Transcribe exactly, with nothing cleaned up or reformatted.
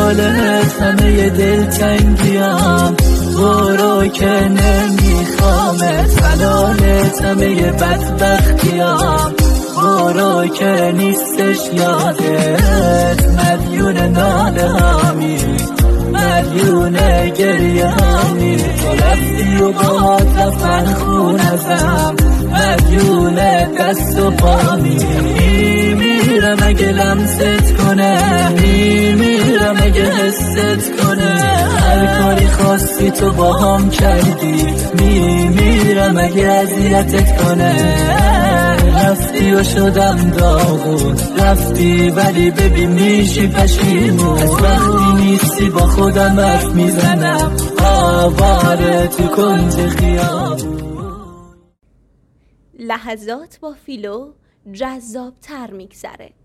خیالت همه دلتنگیم، برو که نمیخوامت، حلالت همه بدبختیم، برو که نیستش یادت، مدیون ناله همی، مدیون گریه همی، تو رفتی و با تفن خون ازم، مدیون دست و پامی، میمیرم اگه لمست کنه، میمیرم اگه حست کنه، هر کاری خواستی تو با هم کردی، میمیرم اگه اذیتت کنه، رفتی و شدم داغون، رفتی ولی ببین میشی پشیمون، از وقتی نیستی با خودم حرف میزنم، آواره تو کنج خیابون. لحظات با فیلو جذاب تر میگذره.